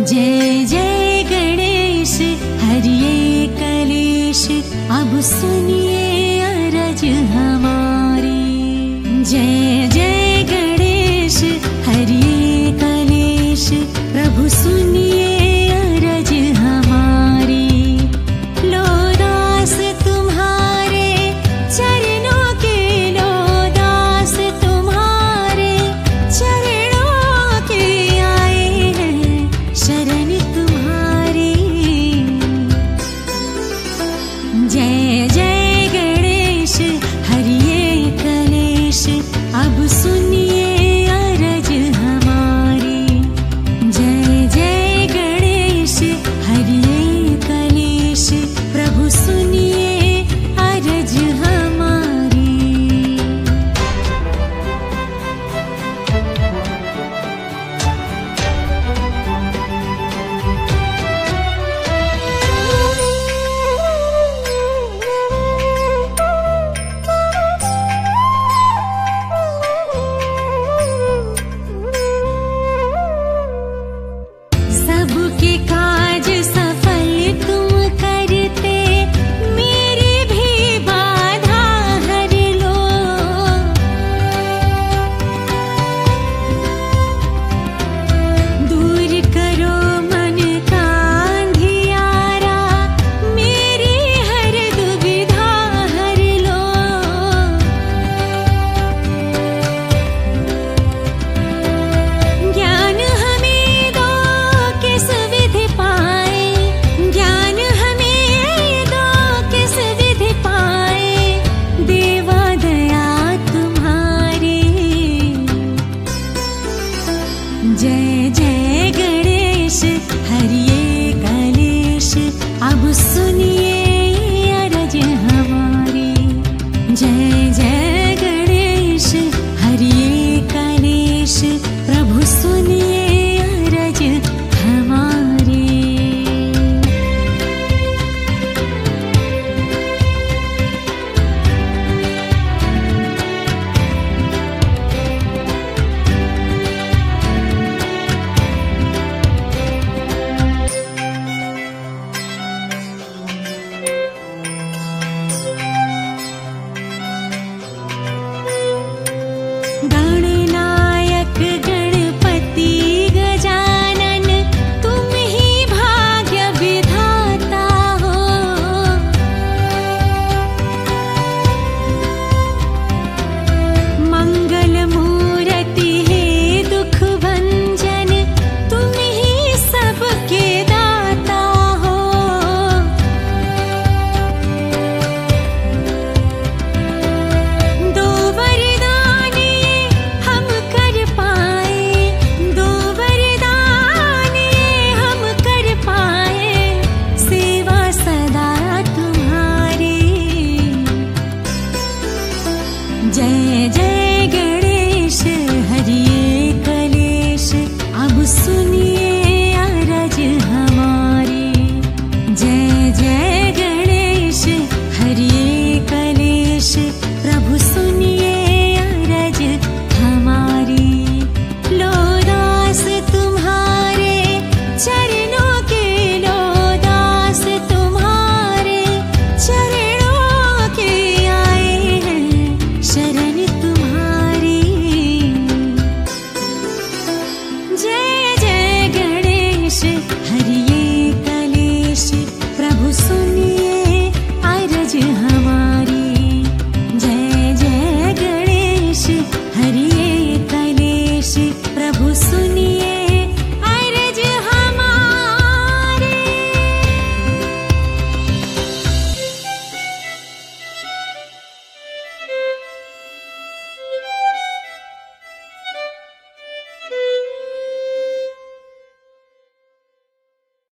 जय जय गणेश हरिये कलेश, अब सुनिए अरज हमारी। जय जय गणेश हरिये कलेश, प्रभु सुनिए अरज हमारी। लो दास तुम्हारे चरणों के, लो दास तुम्हारे चरणों के, आए हैं शरण तुम्हारी। जय जय गणेश हरिये कलेश, अब सुनिए अरज हमारी। जय जय गणेश हरिये कलेश, प्रभु सुनिए अरज हमारी। सबके काज सफल तुम करते, मेरी भी बाधा हर लो। दूर करो मन का अंधियारा, मेरी हर दुविधा हर लो। ज्ञान हमें दो किस विधि पाए, ज्ञान हमें दो किस विधि पाए, देवा दया तुम्हारी। जय जय गणेश हरिये कलेश, अब सुनिए अरज हमारी। जय जय गणेश हरिये कलेश, प्रभु सुनिए